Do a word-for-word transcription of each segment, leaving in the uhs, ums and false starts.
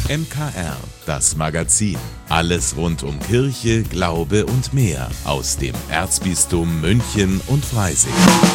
M K R, das Magazin. Alles rund um Kirche, Glaube und mehr aus dem Erzbistum München und Freising.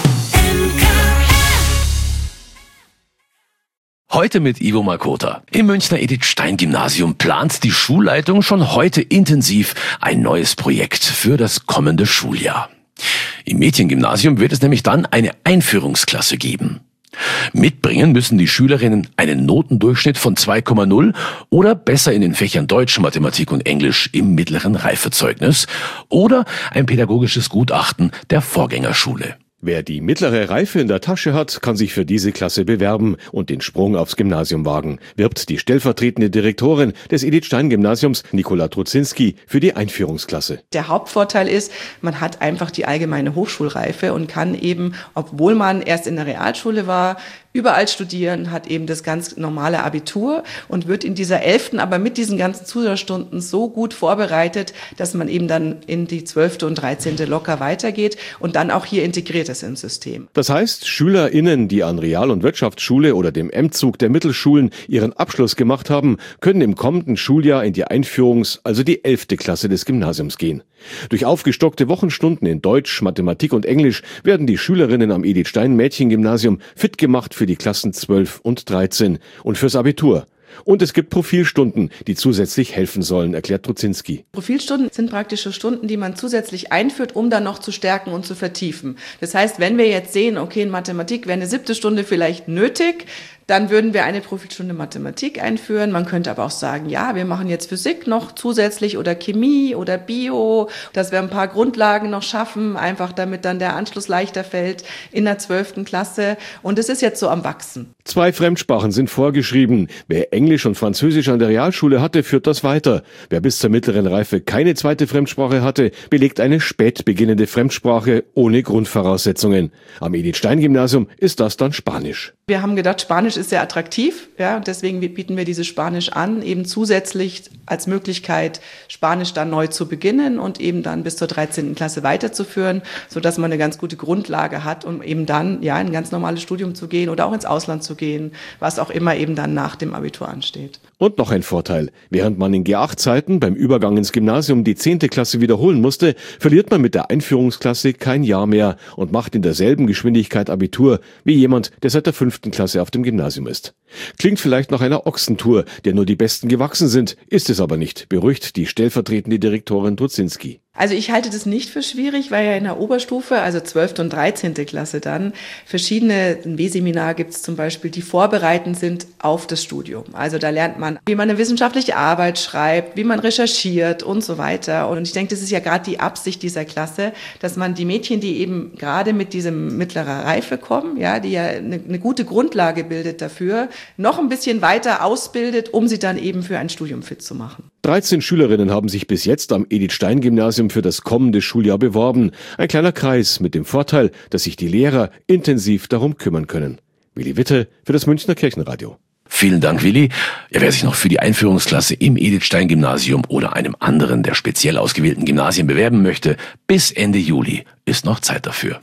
Heute mit Ivo Makota. Im Münchner Edith-Stein-Gymnasium plant die Schulleitung schon heute intensiv ein neues Projekt für das kommende Schuljahr. Im Mädchengymnasium wird es nämlich dann eine Einführungsklasse geben. Mitbringen müssen die Schülerinnen einen Notendurchschnitt von zwei Komma null oder besser in den Fächern Deutsch, Mathematik und Englisch im mittleren Reifezeugnis oder ein pädagogisches Gutachten der Vorgängerschule. Wer die mittlere Reife in der Tasche hat, kann sich für diese Klasse bewerben und den Sprung aufs Gymnasium wagen, wirbt die stellvertretende Direktorin des Edith-Stein-Gymnasiums, Nicola Trudzinski, für die Einführungsklasse. Der Hauptvorteil ist, man hat einfach die allgemeine Hochschulreife und kann eben, obwohl man erst in der Realschule war, überall studieren, hat eben das ganz normale Abitur und wird in dieser elften aber mit diesen ganzen Zusatzstunden so gut vorbereitet, dass man eben dann in die zwölfte und dreizehnte locker weitergeht und dann auch hier integriert ist ins System. Das heißt, SchülerInnen, die an Real- und Wirtschaftsschule oder dem M-Zug der Mittelschulen ihren Abschluss gemacht haben, können im kommenden Schuljahr in die Einführungs-, also die elfte Klasse des Gymnasiums gehen. Durch aufgestockte Wochenstunden in Deutsch, Mathematik und Englisch werden die Schülerinnen am Edith-Stein-Mädchengymnasium fit gemacht für die Klassen zwölf und dreizehn und fürs Abitur. Und es gibt Profilstunden, die zusätzlich helfen sollen, erklärt Trudzinski. Profilstunden sind praktische Stunden, die man zusätzlich einführt, um dann noch zu stärken und zu vertiefen. Das heißt, wenn wir jetzt sehen, okay, in Mathematik wäre eine siebte Stunde vielleicht nötig, dann würden wir eine Profilstunde Mathematik einführen. Man könnte aber auch sagen, ja, wir machen jetzt Physik noch zusätzlich oder Chemie oder Bio, dass wir ein paar Grundlagen noch schaffen, einfach damit dann der Anschluss leichter fällt in der zwölften Klasse. Und es ist jetzt so am Wachsen. Zwei Fremdsprachen sind vorgeschrieben. Wer Englisch und Französisch an der Realschule hatte, führt das weiter. Wer bis zur mittleren Reife keine zweite Fremdsprache hatte, belegt eine spät beginnende Fremdsprache ohne Grundvoraussetzungen. Am Edith-Stein-Gymnasium ist das dann Spanisch. Wir haben gedacht, Spanisch ist sehr attraktiv, ja, und deswegen bieten wir dieses Spanisch an, eben zusätzlich als Möglichkeit, Spanisch dann neu zu beginnen und eben dann bis zur dreizehnten Klasse weiterzuführen, sodass man eine ganz gute Grundlage hat, um eben dann ja in ein ganz normales Studium zu gehen oder auch ins Ausland zu gehen, was auch immer eben dann nach dem Abitur ansteht. Und noch ein Vorteil. Während man in G acht Zeiten beim Übergang ins Gymnasium die zehnte Klasse wiederholen musste, verliert man mit der Einführungsklasse kein Jahr mehr und macht in derselben Geschwindigkeit Abitur wie jemand, der seit der fünften Klasse auf dem Gymnasium ist. Klingt vielleicht nach einer Ochsentour, der nur die Besten gewachsen sind, ist es aber nicht, beruhigt die stellvertretende Direktorin Trudzinski. Also ich halte das nicht für schwierig, weil ja in der Oberstufe, also zwölfte und dreizehnte Klasse dann, verschiedene, ein W-Seminar gibt es zum Beispiel, die vorbereitend sind auf das Studium. Also da lernt man, wie man eine wissenschaftliche Arbeit schreibt, wie man recherchiert und so weiter. Und ich denke, das ist ja gerade die Absicht dieser Klasse, dass man die Mädchen, die eben gerade mit diesem mittlerer Reife kommen, ja, die ja eine, eine gute Grundlage bildet dafür, noch ein bisschen weiter ausbildet, um sie dann eben für ein Studium fit zu machen. dreizehn Schülerinnen haben sich bis jetzt am Edith-Stein-Gymnasium für das kommende Schuljahr beworben. Ein kleiner Kreis mit dem Vorteil, dass sich die Lehrer intensiv darum kümmern können. Willi Witte für das Münchner Kirchenradio. Vielen Dank, Willi. Ja, wer sich noch für die Einführungsklasse im Edith-Stein-Gymnasium oder einem anderen der speziell ausgewählten Gymnasien bewerben möchte, bis Ende Juli ist noch Zeit dafür.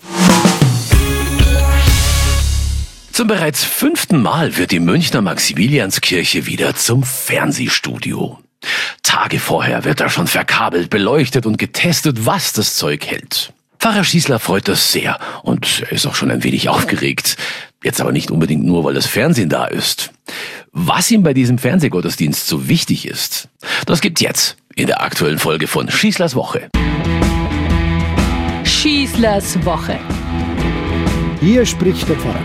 Zum bereits fünften Mal wird die Münchner Maximilianskirche wieder zum Fernsehstudio. Tage vorher wird da schon verkabelt, beleuchtet und getestet, was das Zeug hält. Pfarrer Schießler freut das sehr und er ist auch schon ein wenig aufgeregt. Jetzt aber nicht unbedingt nur, weil das Fernsehen da ist. Was ihm bei diesem Fernsehgottesdienst so wichtig ist, das gibt's jetzt in der aktuellen Folge von Schießlers Woche. Schießlers Woche. Hier spricht der Pfarrer.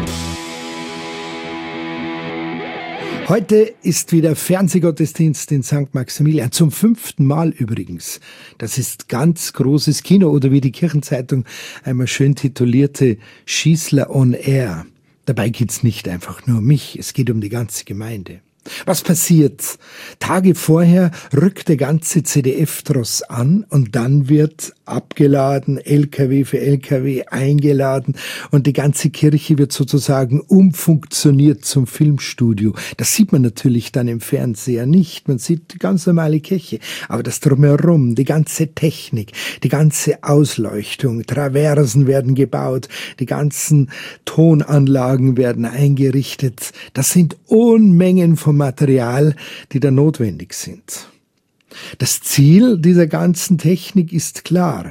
Heute ist wieder Fernsehgottesdienst in Sankt Maximilian, zum fünften Mal übrigens. Das ist ganz großes Kino oder wie die Kirchenzeitung einmal schön titulierte, Schießler on Air. Dabei geht's nicht einfach nur um mich, es geht um die ganze Gemeinde. Was passiert? Tage vorher rückt der ganze C D F-Tross an und dann wird abgeladen, L K W für L K W eingeladen und die ganze Kirche wird sozusagen umfunktioniert zum Filmstudio. Das sieht man natürlich dann im Fernseher nicht. Man sieht die ganz normale Kirche, aber das Drumherum, die ganze Technik, die ganze Ausleuchtung, Traversen werden gebaut, die ganzen Tonanlagen werden eingerichtet. Das sind Unmengen von Material, die da notwendig sind. Das Ziel dieser ganzen Technik ist klar.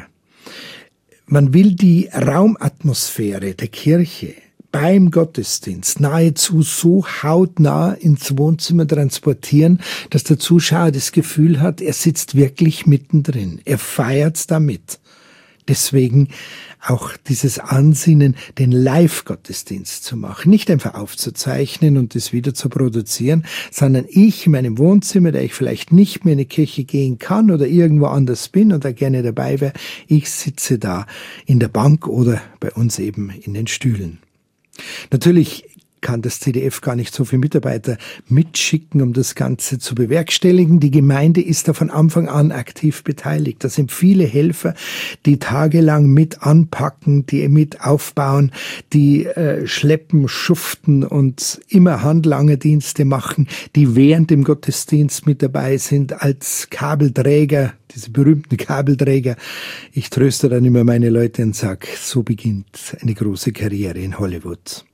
Man will die Raumatmosphäre der Kirche beim Gottesdienst nahezu so hautnah ins Wohnzimmer transportieren, dass der Zuschauer das Gefühl hat, er sitzt wirklich mittendrin. Er feiert damit. Deswegen auch dieses Ansinnen, den Live-Gottesdienst zu machen. Nicht einfach aufzuzeichnen und das wieder zu produzieren, sondern ich in meinem Wohnzimmer, da ich vielleicht nicht mehr in die Kirche gehen kann oder irgendwo anders bin und da gerne dabei wäre, ich sitze da in der Bank oder bei uns eben in den Stühlen. Natürlich kann das C D F gar nicht so viele Mitarbeiter mitschicken, um das Ganze zu bewerkstelligen. Die Gemeinde ist da von Anfang an aktiv beteiligt. Da sind viele Helfer, die tagelang mit anpacken, die mit aufbauen, die äh, schleppen, schuften und immer Handlangerdienste machen, die während dem Gottesdienst mit dabei sind als Kabelträger, diese berühmten Kabelträger. Ich tröste dann immer meine Leute und sage, so beginnt eine große Karriere in Hollywood.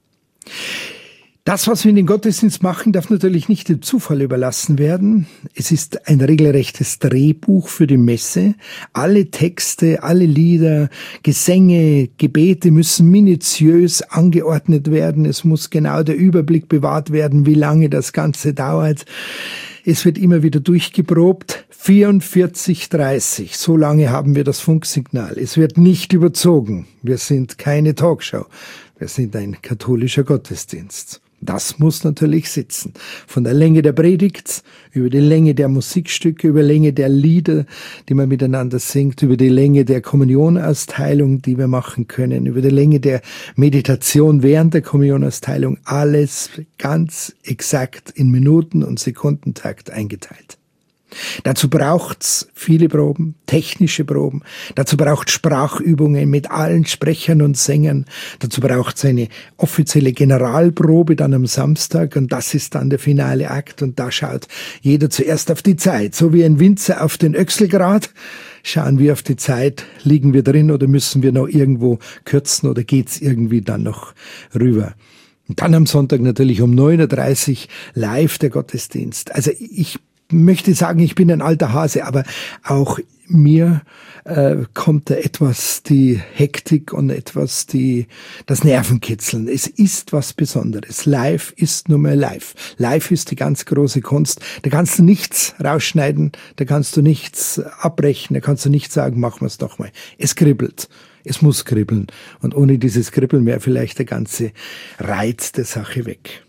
Das, was wir in den Gottesdienst machen, darf natürlich nicht dem Zufall überlassen werden. Es ist ein regelrechtes Drehbuch für die Messe. Alle Texte, alle Lieder, Gesänge, Gebete müssen minutiös angeordnet werden. Es muss genau der Überblick bewahrt werden, wie lange das Ganze dauert. Es wird immer wieder durchgeprobt. vierundvierzig dreißig, so lange haben wir das Funksignal. Es wird nicht überzogen. Wir sind keine Talkshow. Wir sind ein katholischer Gottesdienst. Das muss natürlich sitzen. Von der Länge der Predigt, über die Länge der Musikstücke, über die Länge der Lieder, die man miteinander singt, über die Länge der Kommunionausteilung, die wir machen können, über die Länge der Meditation während der Kommunionausteilung. Alles ganz exakt in Minuten- und Sekundentakt eingeteilt. Dazu braucht's viele Proben, technische Proben. Dazu braucht's Sprachübungen mit allen Sprechern und Sängern. Dazu braucht's eine offizielle Generalprobe dann am Samstag und das ist dann der finale Akt und da schaut jeder zuerst auf die Zeit. So wie ein Winzer auf den Öchselgrad schauen wir auf die Zeit, liegen wir drin oder müssen wir noch irgendwo kürzen oder geht's irgendwie dann noch rüber. Und dann am Sonntag natürlich um neun Uhr dreißig live der Gottesdienst. Also ich möchte sagen, ich bin ein alter Hase, aber auch mir äh, kommt da etwas die Hektik und etwas die das Nervenkitzeln. Es ist was Besonderes. Live ist nur mehr live. Live ist die ganz große Kunst. Da kannst du nichts rausschneiden, da kannst du nichts abbrechen, da kannst du nicht sagen, machen wir es doch mal. Es kribbelt. Es muss kribbeln. Und ohne dieses Kribbeln wäre vielleicht der ganze Reiz der Sache weg.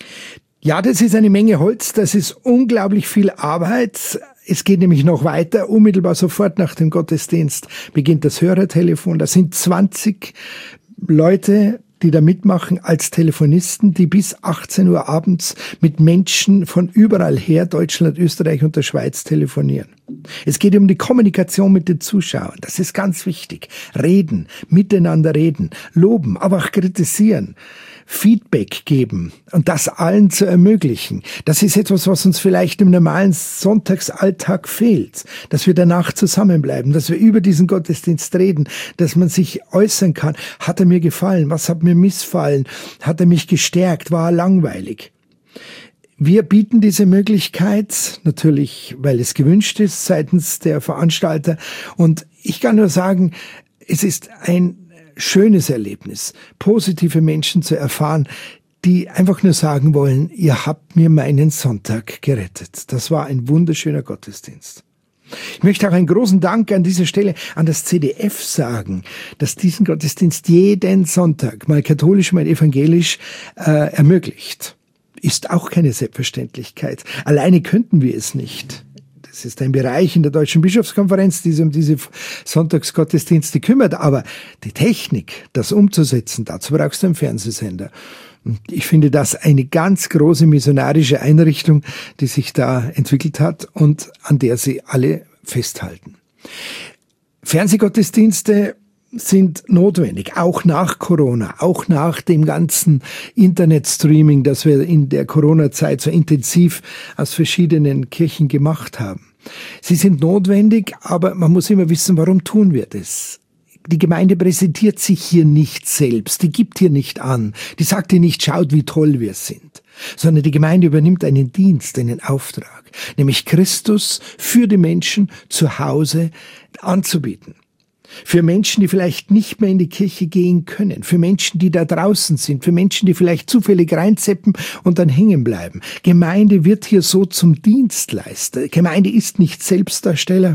Ja, das ist eine Menge Holz, das ist unglaublich viel Arbeit. Es geht nämlich noch weiter. Unmittelbar sofort nach dem Gottesdienst beginnt das Hörertelefon. Da sind zwanzig Leute, die da mitmachen als Telefonisten, die bis achtzehn Uhr abends mit Menschen von überall her, Deutschland, Österreich und der Schweiz telefonieren. Es geht um die Kommunikation mit den Zuschauern. Das ist ganz wichtig. Reden, miteinander reden, loben, aber auch kritisieren. Feedback geben und das allen zu ermöglichen. Das ist etwas, was uns vielleicht im normalen Sonntagsalltag fehlt, dass wir danach zusammenbleiben, dass wir über diesen Gottesdienst reden, dass man sich äußern kann. Hat er mir gefallen? Was hat mir missfallen? Hat er mich gestärkt? War er langweilig? Wir bieten diese Möglichkeit natürlich, weil es gewünscht ist seitens der Veranstalter und ich kann nur sagen, es ist ein schönes Erlebnis, positive Menschen zu erfahren, die einfach nur sagen wollen, ihr habt mir meinen Sonntag gerettet. Das war ein wunderschöner Gottesdienst. Ich möchte auch einen großen Dank an dieser Stelle an das C D F sagen, dass diesen Gottesdienst jeden Sonntag, mal katholisch, mal evangelisch, äh, ermöglicht. Ist auch keine Selbstverständlichkeit. Alleine könnten wir es nicht. Das ist ein Bereich in der Deutschen Bischofskonferenz, die sich um diese Sonntagsgottesdienste kümmert. Aber die Technik, das umzusetzen, dazu brauchst du einen Fernsehsender. Und ich finde das eine ganz große missionarische Einrichtung, die sich da entwickelt hat und an der sie alle festhalten. Fernsehgottesdienste sind notwendig, auch nach Corona, auch nach dem ganzen Internetstreaming, das wir in der Corona-Zeit so intensiv aus verschiedenen Kirchen gemacht haben. Sie sind notwendig, aber man muss immer wissen, warum tun wir das? Die Gemeinde präsentiert sich hier nicht selbst, die gibt hier nicht an, die sagt hier nicht, schaut, wie toll wir sind, sondern die Gemeinde übernimmt einen Dienst, einen Auftrag, nämlich Christus für die Menschen zu Hause anzubieten. Für Menschen, die vielleicht nicht mehr in die Kirche gehen können. Für Menschen, die da draußen sind. Für Menschen, die vielleicht zufällig reinzeppen und dann hängen bleiben. Gemeinde wird hier so zum Dienstleister. Gemeinde ist nicht Selbstdarsteller.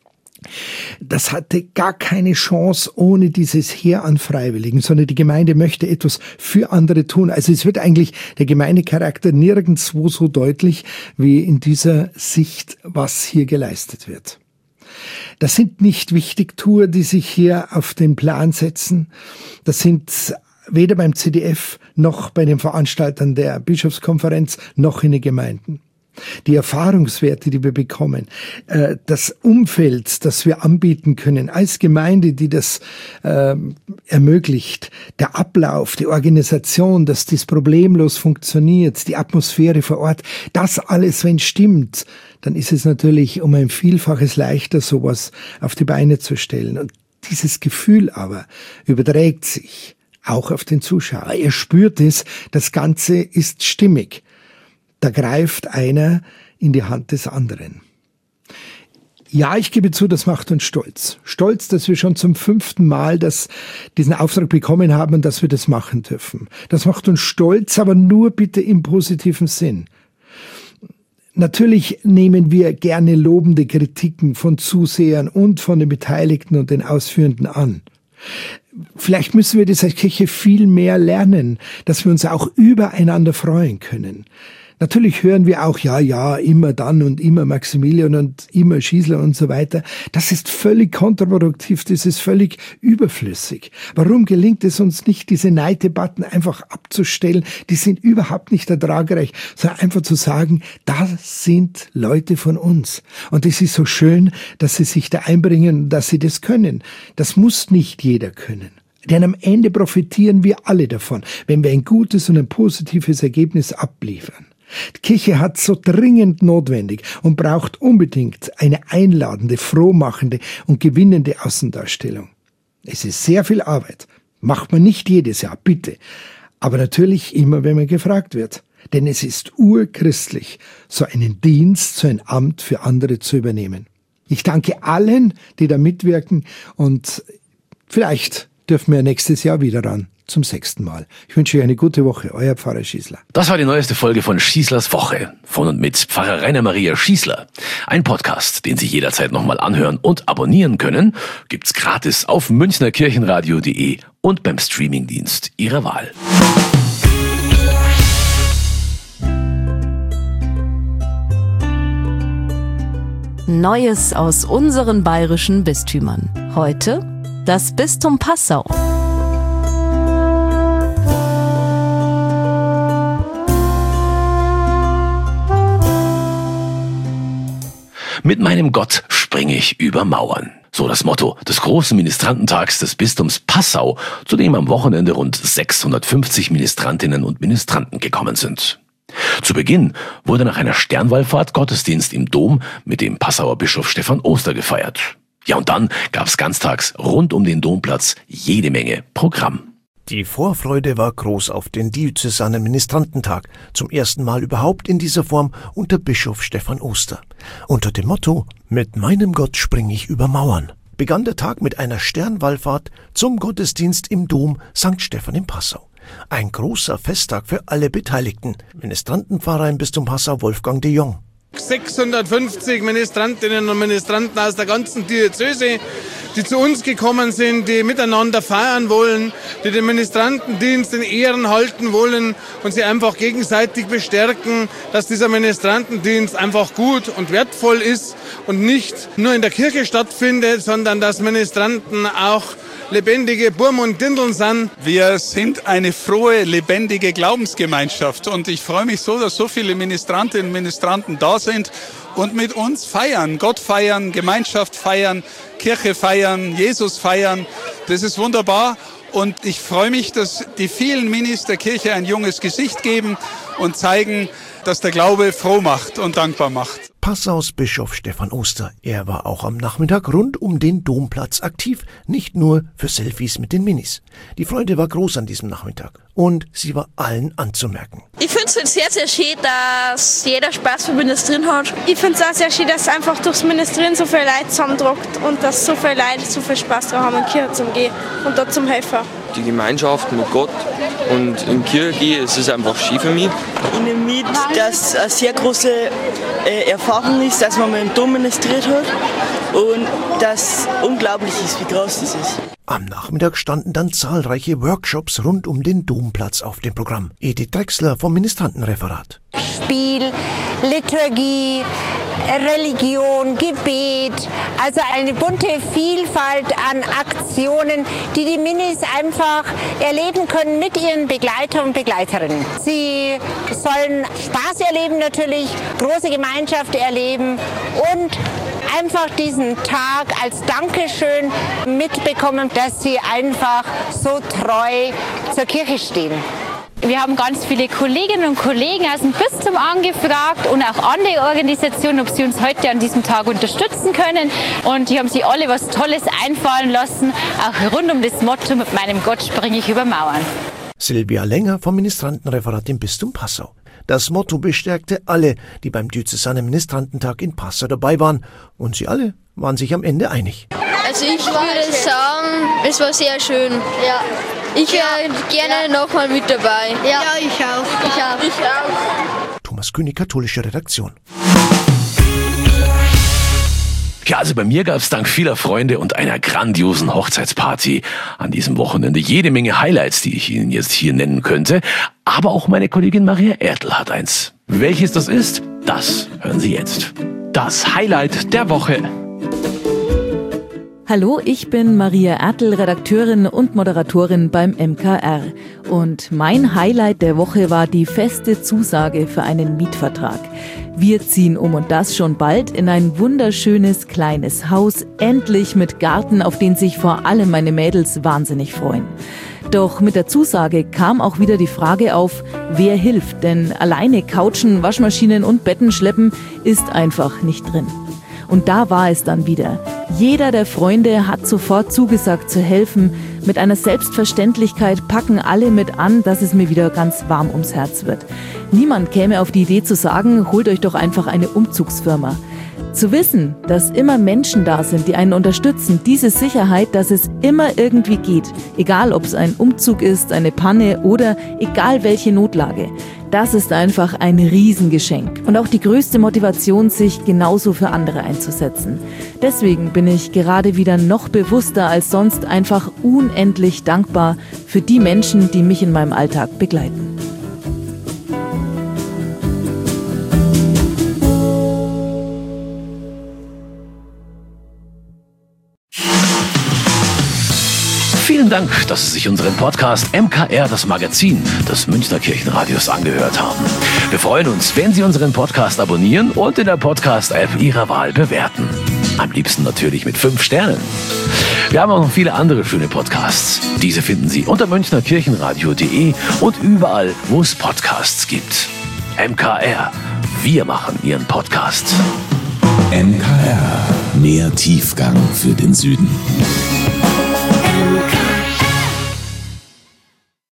Das hatte gar keine Chance ohne dieses Heer an Freiwilligen, sondern die Gemeinde möchte etwas für andere tun. Also es wird eigentlich der Gemeindecharakter nirgendwo so deutlich wie in dieser Sicht, was hier geleistet wird. Das sind nicht Wichtigtuer, die sich hier auf den Plan setzen. Das sind weder beim C D F noch bei den Veranstaltern der Bischofskonferenz noch in den Gemeinden. Die Erfahrungswerte, die wir bekommen, das Umfeld, das wir anbieten können als Gemeinde, die das äh, ermöglicht, der Ablauf, die Organisation, dass das problemlos funktioniert, die Atmosphäre vor Ort, das alles, wenn stimmt, dann ist es natürlich um ein Vielfaches leichter, sowas auf die Beine zu stellen. Und dieses Gefühl aber überträgt sich auch auf den Zuschauer. Er spürt es, das Ganze ist stimmig. Da greift einer in die Hand des anderen. Ja, ich gebe zu, das macht uns stolz. Stolz, dass wir schon zum fünften Mal das, diesen Auftrag bekommen haben und dass wir das machen dürfen. Das macht uns stolz, aber nur bitte im positiven Sinn. Natürlich nehmen wir gerne lobende Kritiken von Zusehern und von den Beteiligten und den Ausführenden an. Vielleicht müssen wir das als Kirche viel mehr lernen, dass wir uns auch übereinander freuen können. Natürlich hören wir auch, ja, ja, immer dann und immer Maximilian und immer Schießler und so weiter. Das ist völlig kontraproduktiv, das ist völlig überflüssig. Warum gelingt es uns nicht, diese Neiddebatten einfach abzustellen? Die sind überhaupt nicht ertragreich, sondern einfach zu sagen, das sind Leute von uns. Und es ist so schön, dass sie sich da einbringen, dass sie das können. Das muss nicht jeder können. Denn am Ende profitieren wir alle davon, wenn wir ein gutes und ein positives Ergebnis abliefern. Die Kirche hat so dringend notwendig und braucht unbedingt eine einladende, frohmachende und gewinnende Außendarstellung. Es ist sehr viel Arbeit. Macht man nicht jedes Jahr, bitte. Aber natürlich immer, wenn man gefragt wird. Denn es ist urchristlich, so einen Dienst, so ein Amt für andere zu übernehmen. Ich danke allen, die da mitwirken und vielleicht dürfen wir nächstes Jahr wieder ran. Zum sechsten Mal. Ich wünsche euch eine gute Woche. Euer Pfarrer Schießler. Das war die neueste Folge von Schießlers Woche. Von und mit Pfarrer Rainer Maria Schießler. Ein Podcast, den Sie jederzeit nochmal anhören und abonnieren können, gibt's gratis auf münchnerkirchenradio punkt de und beim Streamingdienst Ihrer Wahl. Neues aus unseren bayerischen Bistümern. Heute das Bistum Passau. Mit meinem Gott springe ich über Mauern. So das Motto des großen Ministrantentags des Bistums Passau, zu dem am Wochenende rund sechshundertfünfzig Ministrantinnen und Ministranten gekommen sind. Zu Beginn wurde nach einer Sternwallfahrt Gottesdienst im Dom mit dem Passauer Bischof Stephan Oster gefeiert. Ja, und dann gab's ganztags rund um den Domplatz jede Menge Programm. Die Vorfreude war groß auf den diözesanen Ministrantentag, zum ersten Mal überhaupt in dieser Form unter Bischof Stephan Oster. Unter dem Motto »Mit meinem Gott springe ich über Mauern« begann der Tag mit einer Sternwallfahrt zum Gottesdienst im Dom Sankt Stephan in Passau. Ein großer Festtag für alle Beteiligten. Ministrantenpfarrer im Bistum Passau Wolfgang de Jong. sechshundertfünfzig Ministrantinnen und Ministranten aus der ganzen Diözese, die zu uns gekommen sind, die miteinander feiern wollen, die den Ministrantendienst in Ehren halten wollen und sie einfach gegenseitig bestärken, dass dieser Ministrantendienst einfach gut und wertvoll ist und nicht nur in der Kirche stattfindet, sondern dass Ministranten auch lebendige Burm und Dindeln sind. Wir sind eine frohe, lebendige Glaubensgemeinschaft und ich freue mich so, dass so viele Ministrantinnen und Ministranten da sind und mit uns feiern, Gott feiern, Gemeinschaft feiern, Kirche feiern, Jesus feiern. Das ist wunderbar und ich freue mich, dass die vielen Minis der Kirche ein junges Gesicht geben und zeigen, dass der Glaube froh macht und dankbar macht. Passaus Bischof Stefan Oster. Er war auch am Nachmittag rund um den Domplatz aktiv, nicht nur für Selfies mit den Minis. Die Freude war groß an diesem Nachmittag und sie war allen anzumerken. Ich finde es sehr, sehr schön, dass jeder Spaß für Ministerieren hat. Ich finde es auch sehr schön, dass einfach durchs Ministerieren so viele Leute zusammendruckt und dass so viele Leute so viel Spaß daran haben, in die Kirche zu gehen und dort zum helfen. Die Gemeinschaft mit Gott und in die Kirche gehen, es ist einfach schön für mich. Ich nehme mit, dass eine sehr große äh, Erfahrung ist, dass man mal im Dom ministriert hat und dass unglaublich ist, wie groß das ist. Am Nachmittag standen dann zahlreiche Workshops rund um den Domplatz auf dem Programm. Edith Drechsler vom Ministrantenreferat. Spiel, Liturgie, Religion, Gebet, also eine bunte Vielfalt an Aktionen, die die Minis einfach erleben können mit ihren Begleiter und Begleiterinnen. Sie sollen Spaß erleben natürlich, große Gemeinschaft erleben und einfach diesen Tag als Dankeschön mitbekommen, dass sie einfach so treu zur Kirche stehen. Wir haben ganz viele Kolleginnen und Kollegen aus dem Bistum angefragt und auch andere Organisationen, ob sie uns heute an diesem Tag unterstützen können. Und die haben sich alle was Tolles einfallen lassen, auch rund um das Motto, mit meinem Gott springe ich über Mauern. Silvia Länger vom Ministrantenreferat im Bistum Passau. Das Motto bestärkte alle, die beim Diözesanen Ministrantentag in Passau dabei waren. Und sie alle waren sich am Ende einig. Also ich würde sagen, es war sehr schön. Ja. Ich wäre gerne ja. nochmal mit dabei. Ja, ja ich auch. Ich auch. Ich auch. Thomas König, katholische Redaktion. Ja, also bei mir gab es dank vieler Freunde und einer grandiosen Hochzeitsparty an diesem Wochenende jede Menge Highlights, die ich Ihnen jetzt hier nennen könnte. Aber auch meine Kollegin Maria Ertl hat eins. Welches das ist, das hören Sie jetzt. Das Highlight der Woche. Hallo, ich bin Maria Ertl, Redakteurin und Moderatorin beim M K R. Und mein Highlight der Woche war die feste Zusage für einen Mietvertrag. Wir ziehen um und das schon bald in ein wunderschönes kleines Haus, endlich mit Garten, auf den sich vor allem meine Mädels wahnsinnig freuen. Doch mit der Zusage kam auch wieder die Frage auf, wer hilft, denn alleine Couchen, Waschmaschinen und Betten schleppen ist einfach nicht drin. Und da war es dann wieder. Jeder der Freunde hat sofort zugesagt zu helfen. Mit einer Selbstverständlichkeit packen alle mit an, dass es mir wieder ganz warm ums Herz wird. Niemand käme auf die Idee zu sagen, holt euch doch einfach eine Umzugsfirma. Zu wissen, dass immer Menschen da sind, die einen unterstützen, diese Sicherheit, dass es immer irgendwie geht, egal ob es ein Umzug ist, eine Panne oder egal welche Notlage, das ist einfach ein Riesengeschenk und auch die größte Motivation, sich genauso für andere einzusetzen. Deswegen bin ich gerade wieder noch bewusster als sonst einfach unendlich dankbar für die Menschen, die mich in meinem Alltag begleiten. Vielen Dank, dass Sie sich unseren Podcast M K R, das Magazin des Münchner Kirchenradios, angehört haben. Wir freuen uns, wenn Sie unseren Podcast abonnieren und in der Podcast-App Ihrer Wahl bewerten. Am liebsten natürlich mit fünf Sternen. Wir haben auch noch viele andere schöne Podcasts. Diese finden Sie unter münchner kirchenradio punkt de und überall, wo es Podcasts gibt. M K R, wir machen Ihren Podcast. M K R, mehr Tiefgang für den Süden.